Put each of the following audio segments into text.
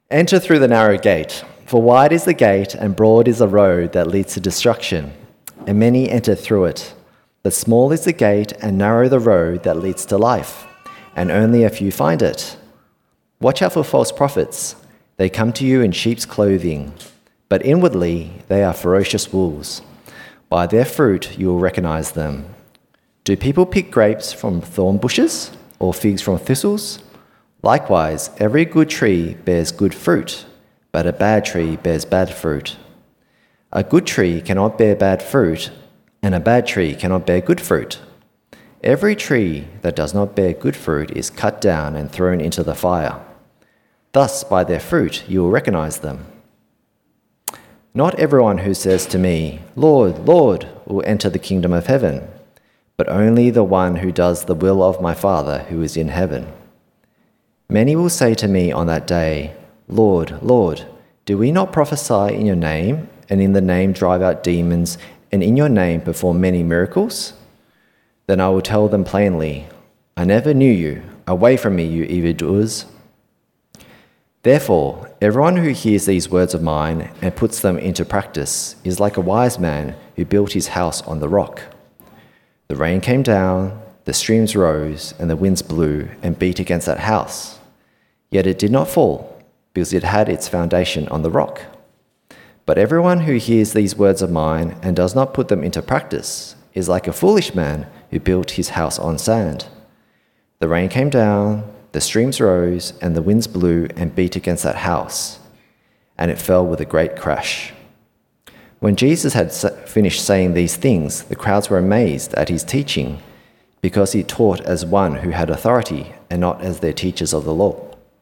Enter through the narrow gate, for wide is the gate and broad is the road that leads to destruction, and many enter through it. But small is the gate and narrow the road that leads to life, and only a few find it. Watch out for false prophets. They come to you in sheep's clothing, but inwardly they are ferocious wolves. By their fruit you will recognize them. Do people pick grapes from thorn bushes or figs from thistles? Likewise, every good tree bears good fruit, but a bad tree bears bad fruit. A good tree cannot bear bad fruit, and a bad tree cannot bear good fruit. Every tree that does not bear good fruit is cut down and thrown into the fire. Thus, by their fruit you will recognize them. Not everyone who says to me, "Lord, Lord," will enter the kingdom of heaven, but only the one who does the will of my Father who is in heaven. Many will say to me on that day, "Lord, Lord, do we not prophesy in your name, and in the name drive out demons, and in your name perform many miracles?" Then I will tell them plainly, "I never knew you. Away from me, you evildoers." Therefore, everyone who hears these words of mine and puts them into practice is like a wise man who built his house on the rock. The rain came down, the streams rose, and the winds blew and beat against that house. Yet it did not fall, because it had its foundation on the rock. But everyone who hears these words of mine and does not put them into practice is like a foolish man who built his house on sand. The rain came down, the streams rose, and the winds blew and beat against that house, and it fell with a great crash. When Jesus had finished saying these things, the crowds were amazed at his teaching, because he taught as one who had authority and not as their teachers of the law.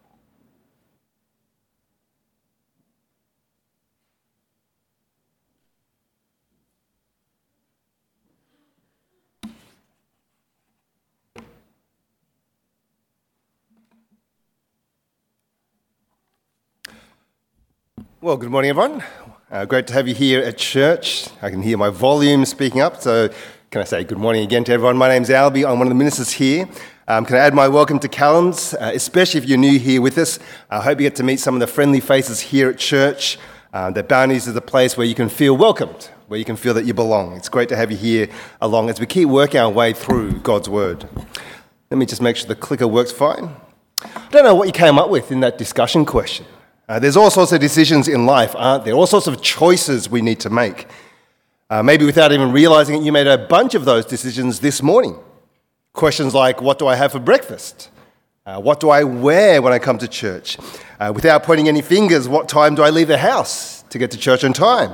Well, good morning, everyone. Great to have you here at church. I can hear my volume speaking up, so can I say good morning again to everyone? My name's Albie. I'm one of the ministers here. Can I add my welcome to Callums, especially if you're new here with us. I hope you get to meet some of the friendly faces here at church. The Bounties is a place where you can feel welcomed, where you can feel that you belong. It's great to have you here along as we keep working our way through God's Word. Let me just make sure the clicker works fine. I don't know what you came up with in that discussion question. There's all sorts of decisions in life, aren't there? All sorts of choices we need to make. Maybe without even realizing it, you made a bunch of those decisions this morning. Questions like, what do I have for breakfast? What do I wear when I come to church? Without pointing any fingers, what time do I leave the house to get to church on time?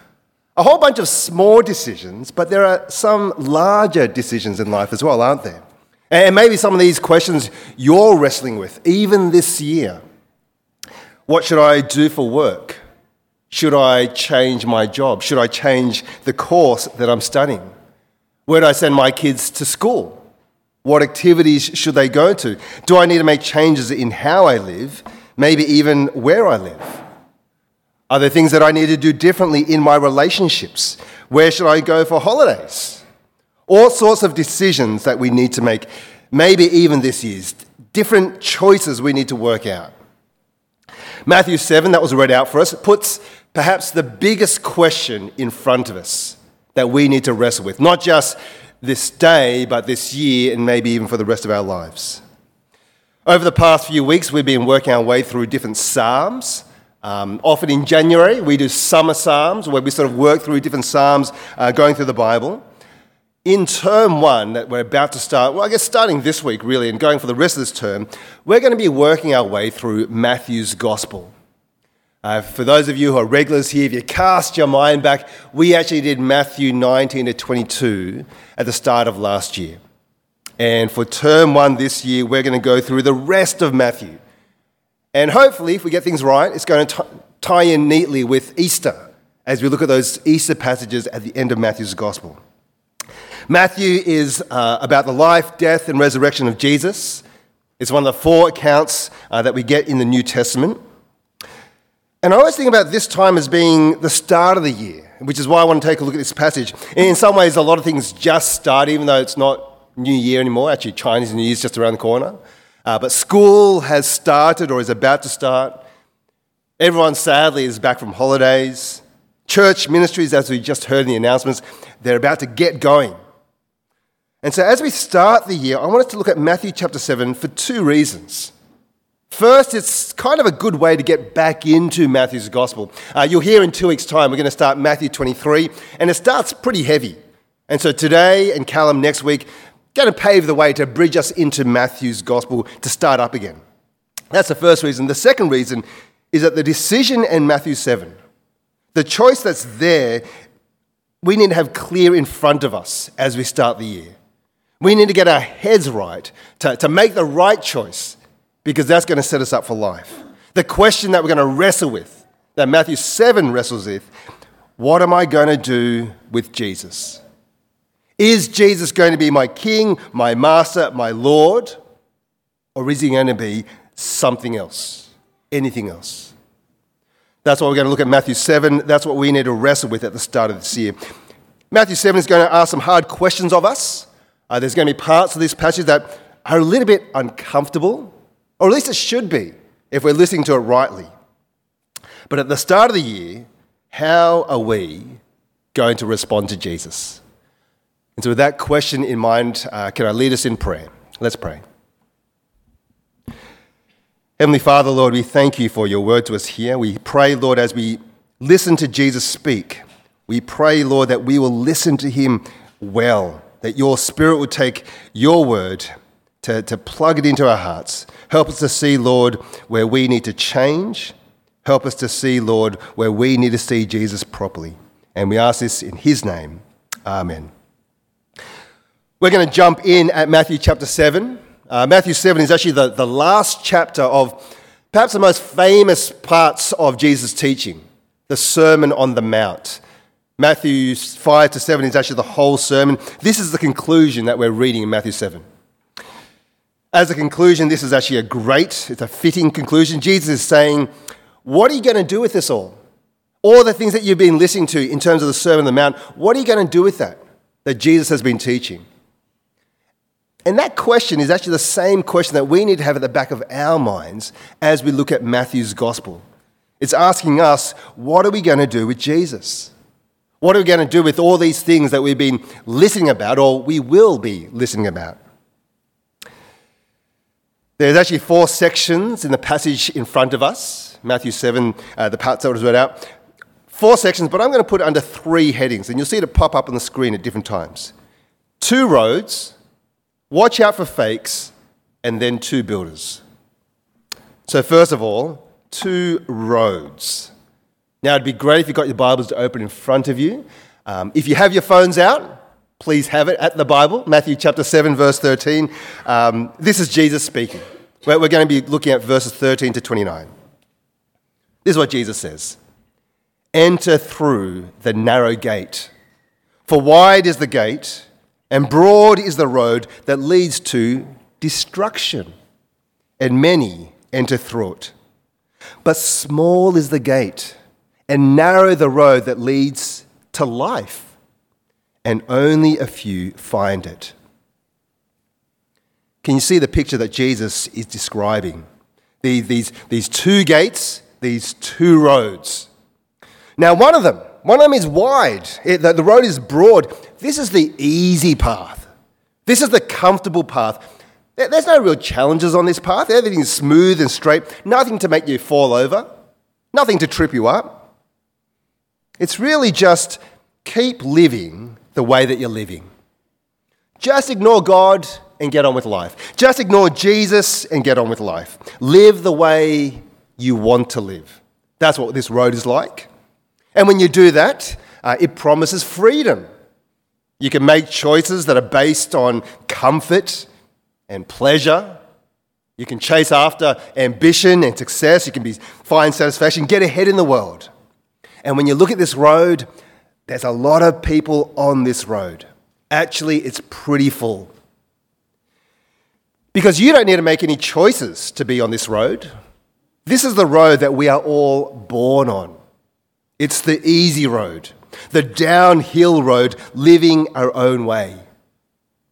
A whole bunch of small decisions, but there are some larger decisions in life as well, aren't there? And maybe some of these questions you're wrestling with, even this year. What should I do for work? Should I change my job? Should I change the course that I'm studying? Where do I send my kids to school? What activities should they go to? Do I need to make changes in how I live? Maybe even where I live? Are there things that I need to do differently in my relationships? Where should I go for holidays? All sorts of decisions that we need to make, maybe even this year. Different choices we need to work out. Matthew 7, that was read out for us, puts perhaps the biggest question in front of us that we need to wrestle with, not just this day, but this year and maybe even for the rest of our lives. Over the past few weeks, we've been working our way through different psalms. Often in January, we do summer psalms where we sort of work through different psalms going through the Bible. In term one that we're about to start, well, I guess starting this week really and going for the rest of this term, we're going to be working our way through Matthew's Gospel. For those of you who are regulars here, if you cast your mind back, we actually did Matthew 19 to 22 at the start of last year. And for term one this year, we're going to go through the rest of Matthew. And hopefully, if we get things right, it's going to tie in neatly with Easter as we look at those Easter passages at the end of Matthew's Gospel. Matthew is about the life, death, and resurrection of Jesus. It's one of the 4 accounts that we get in the New Testament. And I always think about this time as being the start of the year, which is why I want to take a look at this passage. And in some ways, a lot of things just start, even though it's not New Year anymore. Actually, Chinese New Year's just around the corner. But school has started or is about to start. Everyone, sadly, is back from holidays. Church ministries, as we just heard in the announcements, they're about to get going. And so as we start the year, I want us to look at Matthew chapter 7 for two reasons. First, it's kind of a good way to get back into Matthew's gospel. You'll hear in 2 weeks' time, we're going to start Matthew 23, and it starts pretty heavy. And so today and Callum next week, going to pave the way to bridge us into Matthew's gospel to start up again. That's the first reason. The second reason is that the decision in Matthew 7, the choice that's there, we need to have clear in front of us as we start the year. We need to get our heads right to make the right choice, because that's going to set us up for life. The question that we're going to wrestle with, that Matthew 7 wrestles with, what am I going to do with Jesus? Is Jesus going to be my king, my master, my Lord? Or is he going to be something else, anything else? That's why we're going to look at Matthew 7. That's what we need to wrestle with at the start of this year. Matthew 7 is going to ask some hard questions of us. There's going to be parts of this passage that are a little bit uncomfortable, or at least it should be if we're listening to it rightly. But at the start of the year, how are we going to respond to Jesus? And so with that question in mind, can I lead us in prayer? Let's pray. Heavenly Father, Lord, we thank you for your word to us here. We pray, Lord, as we listen to Jesus speak, we pray, Lord, that we will listen to him well, that your Spirit will take your word to plug it into our hearts. Help us to see, Lord, where we need to change. Help us to see, Lord, where we need to see Jesus properly. And we ask this in his name. Amen. We're going to jump in at Matthew chapter 7. Matthew 7 is actually the last chapter of perhaps the most famous parts of Jesus' teaching, the Sermon on the Mount. Matthew 5 to 7 is actually the whole sermon. This is the conclusion that we're reading in Matthew 7. As a conclusion, this is actually it's a fitting conclusion. Jesus is saying, what are you going to do with this all? All the things that you've been listening to in terms of the Sermon on the Mount, what are you going to do with that Jesus has been teaching? And that question is actually the same question that we need to have at the back of our minds as we look at Matthew's gospel. It's asking us, what are we going to do with Jesus? What are we going to do with all these things that we've been listening about, or we will be listening about? There's actually 4 sections in the passage in front of us, Matthew 7, the parts that was read out. 4 sections, but I'm going to put it under 3 headings, and you'll see it pop up on the screen at different times. 2 roads, watch out for fakes, and then 2 builders. So first of all, 2 roads. Now, it'd be great if you've got your Bibles to open in front of you. If you have your phones out, please have it at the Bible, Matthew chapter 7, verse 13. This is Jesus speaking. We're going to be looking at verses 13 to 29. This is what Jesus says. Enter through the narrow gate, for wide is the gate, and broad is the road that leads to destruction, and many enter through it. But small is the gate, and narrow the road that leads to life, and only a few find it. Can you see the picture that Jesus is describing? These 2 gates, these 2 roads. Now, one of them is wide. The road is broad. This is the easy path. This is the comfortable path. There's no real challenges on this path. Everything is smooth and straight. Nothing to make you fall over. Nothing to trip you up. It's really just keep living the way that you're living. Just ignore God and get on with life. Just ignore Jesus and get on with life. Live the way you want to live. That's what this road is like. And when you do that, it promises freedom. You can make choices that are based on comfort and pleasure. You can chase after ambition and success. You can find satisfaction, get ahead in the world. And when you look at this road, there's a lot of people on this road. Actually, it's pretty full. Because you don't need to make any choices to be on this road. This is the road that we are all born on. It's the easy road, the downhill road, living our own way.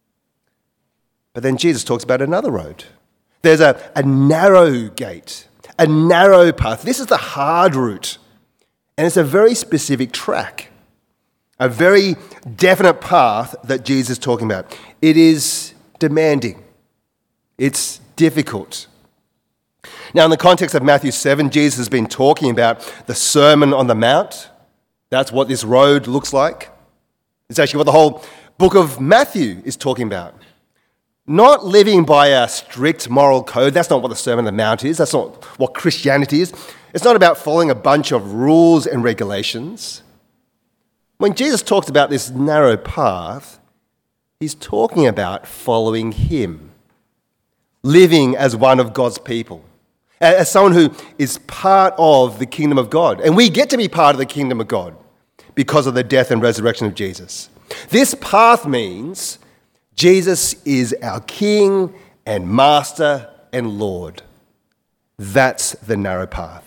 But then Jesus talks about another road. There's a narrow gate, a narrow path. This is the hard route. And it's a very specific track, a very definite path that Jesus is talking about. It is demanding. It's difficult. Now, in the context of Matthew 7, Jesus has been talking about the Sermon on the Mount. That's what this road looks like. It's actually what the whole book of Matthew is talking about. Not living by a strict moral code. That's not what the Sermon on the Mount is. That's not what Christianity is. It's not about following a bunch of rules and regulations. When Jesus talks about this narrow path, he's talking about following him, living as one of God's people, as someone who is part of the kingdom of God. And we get to be part of the kingdom of God because of the death and resurrection of Jesus. This path means Jesus is our King and Master and Lord. That's the narrow path.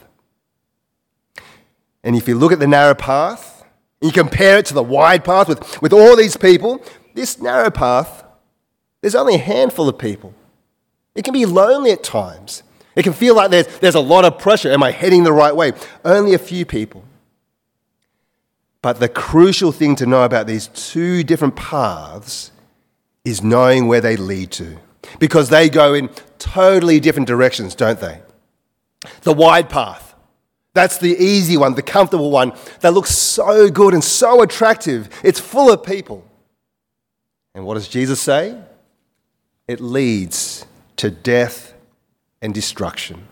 And if you look at the narrow path, and you compare it to the wide path with all these people, this narrow path, there's only a handful of people. It can be lonely at times. It can feel like there's a lot of pressure. Am I heading the right way? Only a few people. But the crucial thing to know about these two different paths is knowing where they lead to. Because they go in totally different directions, don't they? The wide path. That's the easy one, the comfortable one that looks so good and so attractive. It's full of people. And what does Jesus say? It leads to death and destruction.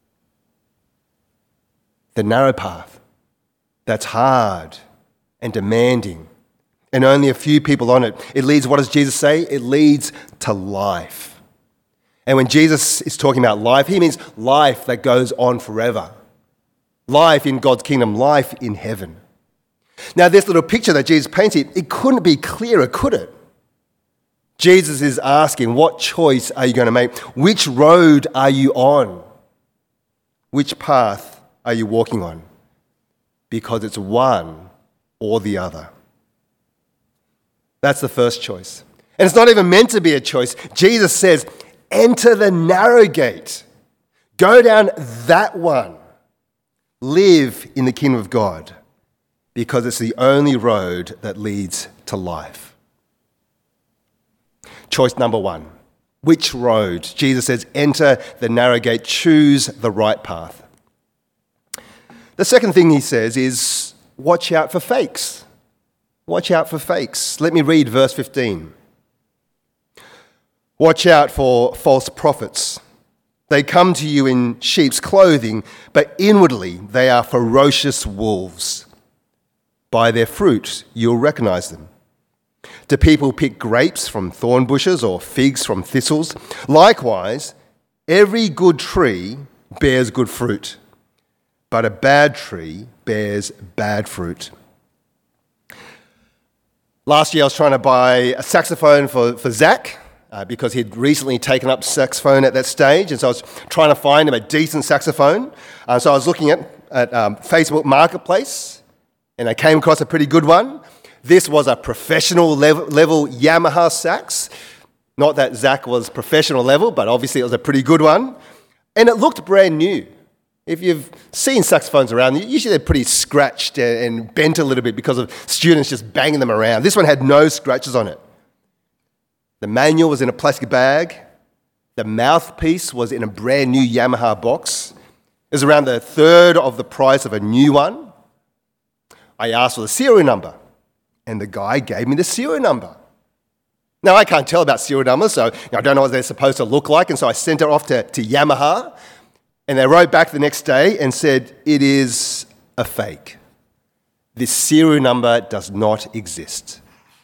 The narrow path, that's hard and demanding, and only a few people on it. It leads, what does Jesus say? It leads to life. And when Jesus is talking about life, he means life that goes on forever. Life in God's kingdom, life in heaven. Now, this little picture that Jesus paints here, it couldn't be clearer, could it? Jesus is asking, what choice are you going to make? Which road are you on? Which path are you walking on? Because it's one or the other. That's the first choice. And it's not even meant to be a choice. Jesus says, enter the narrow gate. Go down that one. Live in the kingdom of God because it's the only road that leads to life. Choice number one. Which road? Jesus says, enter the narrow gate, choose the right path. The second thing he says is, watch out for fakes. Watch out for fakes. Let me read verse 15. Watch out for false prophets. They come to you in sheep's clothing, but inwardly they are ferocious wolves. By their fruit you'll recognize them. Do people pick grapes from thorn bushes or figs from thistles? Likewise, every good tree bears good fruit, but a bad tree bears bad fruit. Last year I was trying to buy a saxophone for Zach, because he'd recently taken up saxophone at that stage, and so I was trying to find him a decent saxophone. So I was looking at Facebook Marketplace, and I came across a pretty good one. This was a professional level Yamaha sax. Not that Zach was professional level, but obviously it was a pretty good one. And it looked brand new. If you've seen saxophones around, usually they're pretty scratched and bent a little bit because of students just banging them around. This one had no scratches on it. The manual was in a plastic bag. The mouthpiece was in a brand new Yamaha box. It was around a third of the price of a new one. I asked for the serial number, and the guy gave me the serial number. Now, I can't tell about serial numbers, so I don't know what they're supposed to look like, and so I sent it off to Yamaha, and they wrote back the next day and said, it is a fake. This serial number does not exist.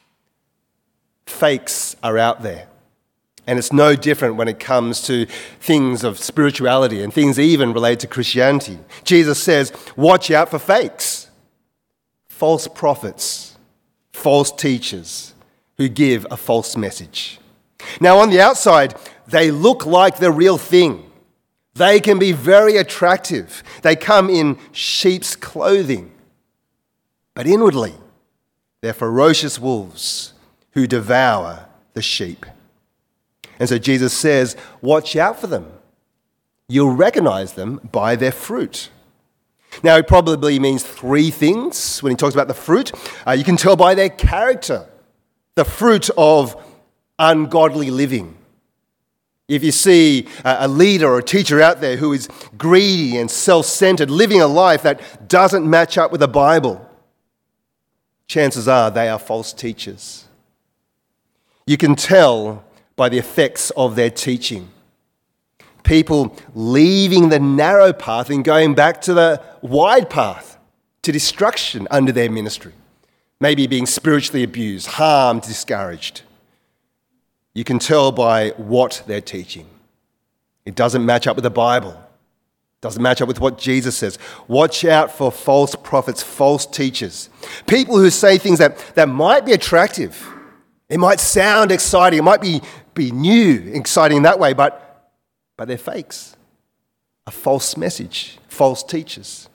Fakes are out there. And it's no different when it comes to things of spirituality and things even related to Christianity. Jesus says, watch out for fakes. False prophets, false teachers who give a false message. Now, on the outside, they look like the real thing. They can be very attractive. They come in sheep's clothing. But inwardly, they're ferocious wolves who devour the sheep. And so Jesus says, watch out for them. You'll recognize them by their fruit. Now, he probably means three things when he talks about the fruit. You can tell by their character, the fruit of ungodly living. If you see a leader or a teacher out there who is greedy and self-centered, living a life that doesn't match up with the Bible, chances are they are false teachers. You can tell by the effects of their teaching. People leaving the narrow path and going back to the wide path, to destruction under their ministry. Maybe being spiritually abused, harmed, discouraged. You can tell by what they're teaching. It doesn't match up with the Bible. It doesn't match up with what Jesus says. Watch out for false prophets, false teachers. People who say things that might be attractive. It might sound exciting. It might be new, exciting in that way, but they're fakes. A false message, false teachers.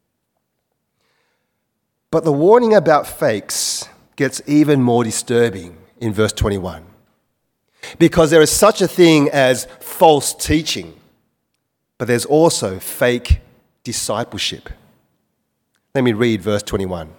But the warning about fakes gets even more disturbing in verse 21. Because there is such a thing as false teaching, but there's also fake discipleship. Let me read verse 21.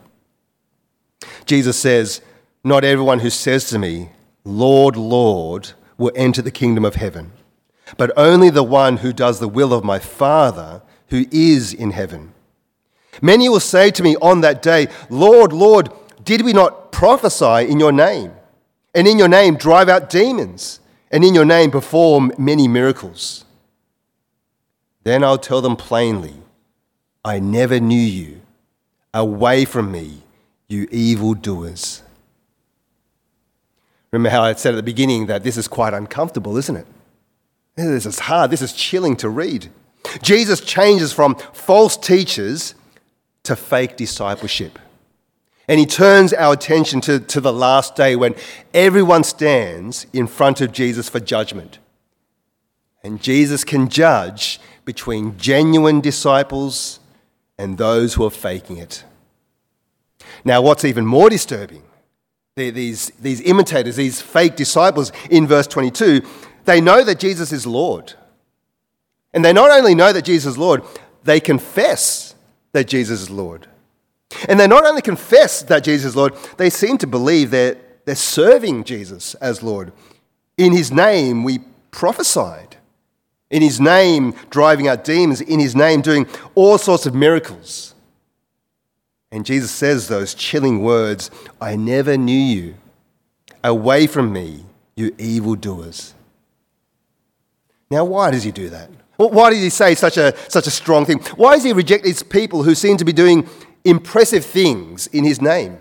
Jesus says, "Not everyone who says to me, 'Lord, Lord,' will enter the kingdom of heaven, but only the one who does the will of my Father who is in heaven. Many will say to me on that day, 'Lord, Lord, did we not prophesy in your name? And in your name drive out demons? And in your name perform many miracles?' Then I'll tell them plainly, 'I never knew you. Away from me, you evildoers.'" Remember how I said at the beginning that this is quite uncomfortable, isn't it? This is hard. This is chilling to read. Jesus changes from false teachers to fake discipleship. And he turns our attention to the last day when everyone stands in front of Jesus for judgment. And Jesus can judge between genuine disciples and those who are faking it. Now, what's even more disturbing, these imitators, these fake disciples in verse 22, they know that Jesus is Lord. And they not only know that Jesus is Lord, they confess that Jesus is Lord. And they not only confess that Jesus is Lord, they seem to believe that they're serving Jesus as Lord. In his name, we prophesied. In his name, driving out demons. In his name, doing all sorts of miracles. And Jesus says those chilling words, "I never knew you. Away from me, you evildoers." Now, why does he do that? Well, why does he say such a strong thing? Why does he reject these people who seem to be doing impressive things in his name?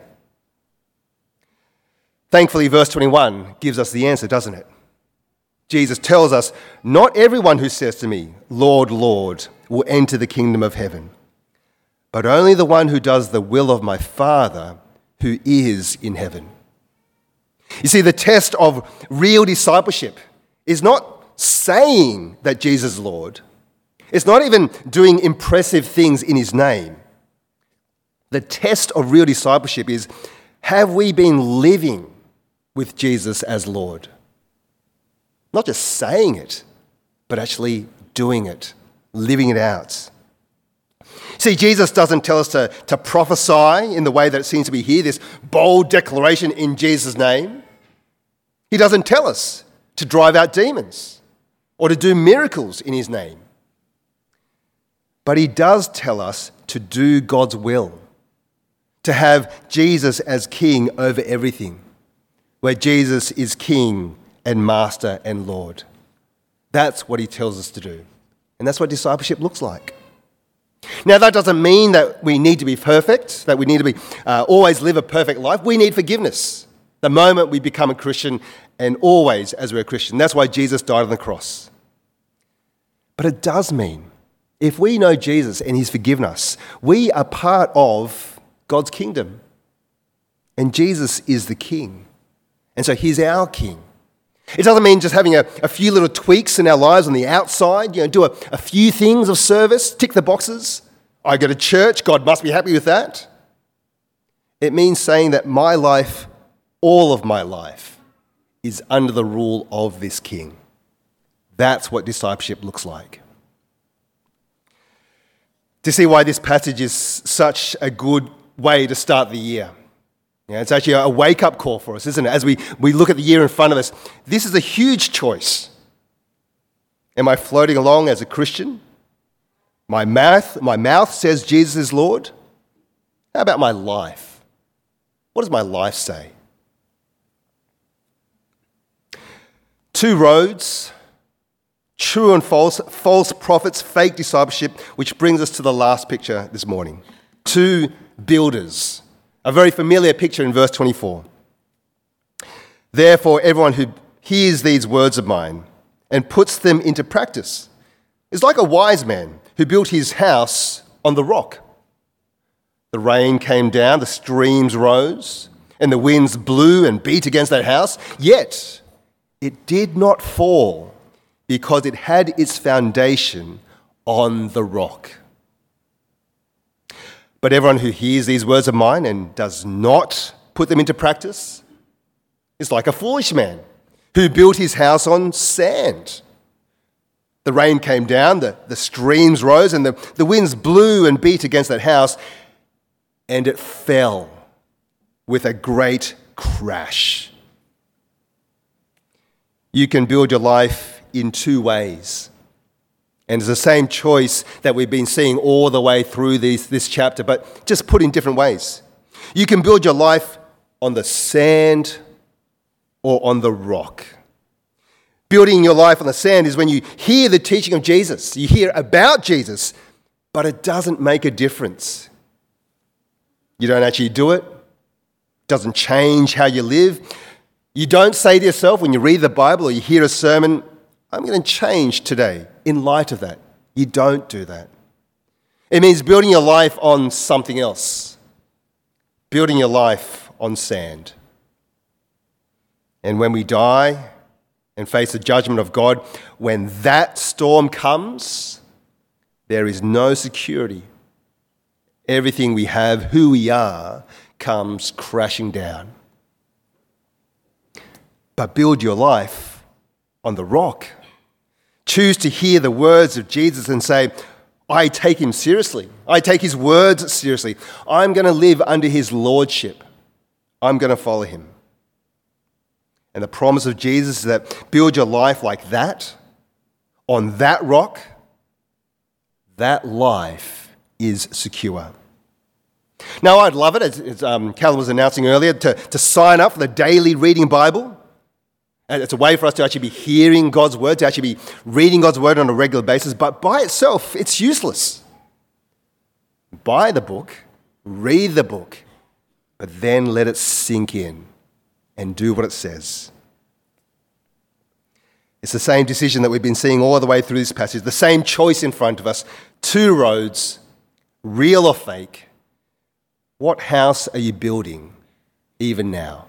Thankfully, verse 21 gives us the answer, doesn't it? Jesus tells us, "Not everyone who says to me, 'Lord, Lord,' will enter the kingdom of heaven, but only the one who does the will of my Father who is in heaven." You see, the test of real discipleship is not saying that Jesus is Lord. It's not even doing impressive things in his name. The test of real discipleship is, have we been living with Jesus as Lord? Not just saying it, but actually doing it, living it out. See, Jesus doesn't tell us to prophesy in the way that it seems to be here, this bold declaration in Jesus' name. He doesn't tell us to drive out demons or to do miracles in his name. But he does tell us to do God's will, to have Jesus as king over everything, where Jesus is king and master and Lord. That's what he tells us to do. And that's what discipleship looks like. Now, that doesn't mean that we need to be perfect, that we need to always live a perfect life. We need forgiveness the moment we become a Christian, and always as we're a Christian. That's why Jesus died on the cross. But it does mean, if we know Jesus and he's forgiven us, we are part of God's kingdom. And Jesus is the king. And so he's our king. It doesn't mean just having a few little tweaks in our lives on the outside, do a few things of service, tick the boxes. I go to church, God must be happy with that. It means saying that my life, all of my life, is under the rule of this king. That's what discipleship looks like. to see why this passage is such a good way to start the year. Yeah, it's actually a wake-up call for us, isn't it? As we look at the year in front of us, this is a huge choice. Am I floating along as a Christian? My mouth says Jesus is Lord. How about my life? What does my life say? Two roads, true and false prophets, fake discipleship, which brings us to the last picture this morning. Two builders. A very familiar picture in verse 24. Therefore, everyone who hears these words of mine and puts them into practice is like a wise man who built his house on the rock. The rain came down, the streams rose, and the winds blew and beat against that house, yet it did not fall because it had its foundation on the rock. But everyone who hears these words of mine and does not put them into practice is like a foolish man who built his house on sand. The rain came down, the streams rose, and the winds blew and beat against that house, and it fell with a great crash. You can build your life in two ways. And it's the same choice that we've been seeing all the way through this chapter, but just put in different ways. You can build your life on the sand or on the rock. Building your life on the sand is when you hear the teaching of Jesus, you hear about Jesus, but it doesn't make a difference. You don't actually do it. It doesn't change how you live. You don't say to yourself when you read the Bible or you hear a sermon, I'm going to change today in light of that. You don't do that. It means building your life on something else. Building your life on sand. And when we die and face the judgment of God, when that storm comes, there is no security. Everything we have, who we are, comes crashing down. But build your life on the rock. Choose to hear the words of Jesus and say, I take him seriously. I take his words seriously. I'm going to live under his lordship. I'm going to follow him. And the promise of Jesus is that build your life like that, on that rock, that life is secure. Now, I'd love it, as Callum was announcing earlier, to sign up for the daily reading Bible. And it's a way for us to actually be hearing God's word, to actually be reading God's word on a regular basis. But by itself, it's useless. Buy the book, read the book, but then let it sink in and do what it says. It's the same decision that we've been seeing all the way through this passage, the same choice in front of us. Two roads, real or fake. What house are you building even now?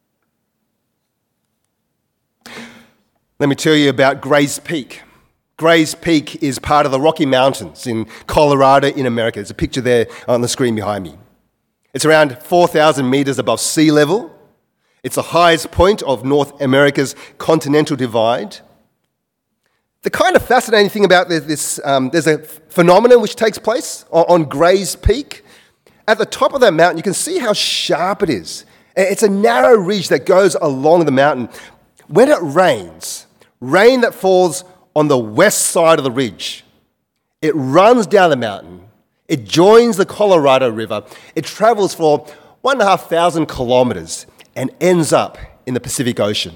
Let me tell you about Gray's Peak. Gray's Peak is part of the Rocky Mountains in Colorado in America. There's a picture there on the screen behind me. It's around 4,000 meters above sea level. It's the highest point of North America's continental divide. The kind of fascinating thing about this, there's a phenomenon which takes place on Gray's Peak. At the top of that mountain, you can see how sharp it is. It's a narrow ridge that goes along the mountain. When it rains, rain that falls on the west side of the ridge, it runs down the mountain, it joins the Colorado River, it travels for 1,500 kilometers and ends up in the Pacific Ocean.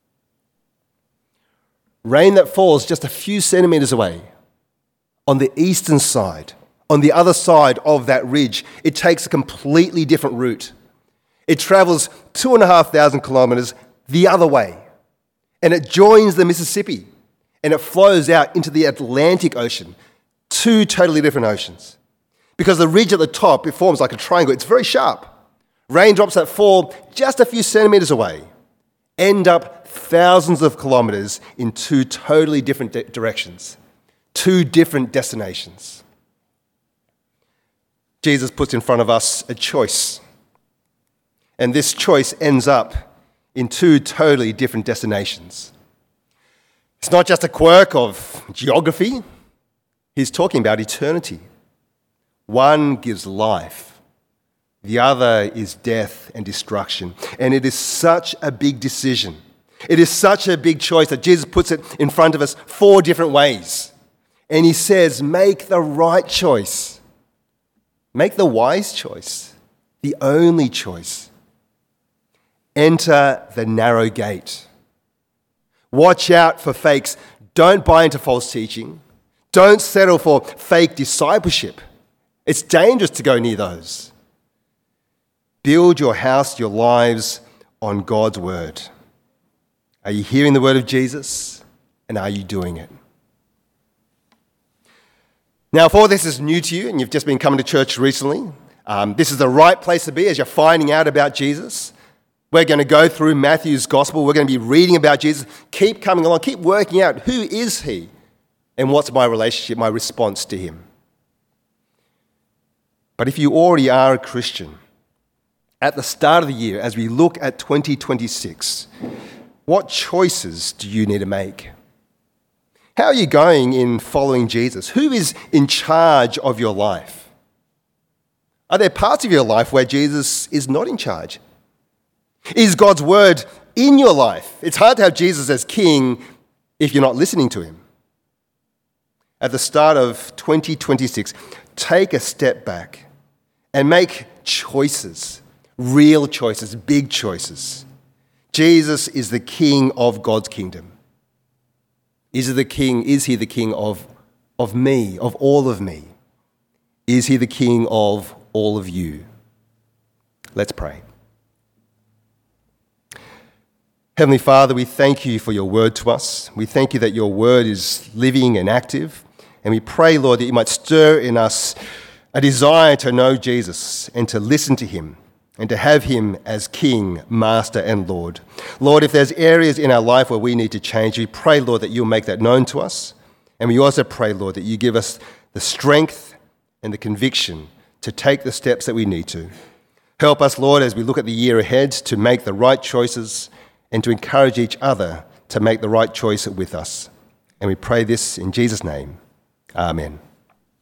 Rain that falls just a few centimeters away on the eastern side, on the other side of that ridge, it takes a completely different route. It travels 2,500 kilometers the other way. And it joins the Mississippi, and it flows out into the Atlantic Ocean, two totally different oceans. Because the ridge at the top, it forms like a triangle. It's very sharp. Raindrops that fall just a few centimeters away end up thousands of kilometers in two totally different directions, two different destinations. Jesus puts in front of us a choice, and this choice ends up in two totally different destinations. It's not just a quirk of geography. He's talking about eternity. One gives life. The other is death and destruction. And it is such a big decision. It is such a big choice that Jesus puts it in front of us 4 different ways. And he says, make the right choice. Make the wise choice. The only choice. Enter the narrow gate. Watch out for fakes. Don't buy into false teaching. Don't settle for fake discipleship. It's dangerous to go near those. Build your house, your lives on God's word. Are you hearing the word of Jesus? And are you doing it? Now, if all this is new to you and you've just been coming to church recently, this is the right place to be as you're finding out about Jesus. We're going to go through Matthew's gospel. We're going to be reading about Jesus. Keep coming along. Keep working out who is he and what's my relationship, my response to him. But if you already are a Christian, at the start of the year, as we look at 2026, what choices do you need to make? How are you going in following Jesus? Who is in charge of your life? Are there parts of your life where Jesus is not in charge? Is God's word in your life? It's hard to have Jesus as king if you're not listening to him. At the start of 2026, take a step back and make choices, real choices, big choices. Jesus is the king of God's kingdom. Is he the king of me, of all of me? Is he the king of all of you? Let's pray. Heavenly Father, we thank you for your word to us. We thank you that your word is living and active. And we pray, Lord, that you might stir in us a desire to know Jesus and to listen to him and to have him as King, Master, and Lord. Lord, if there's areas in our life where we need to change, we pray, Lord, that you'll make that known to us. And we also pray, Lord, that you give us the strength and the conviction to take the steps that we need to. Help us, Lord, as we look at the year ahead, to make the right choices and to encourage each other to make the right choice with us. And we pray this in Jesus' name. Amen.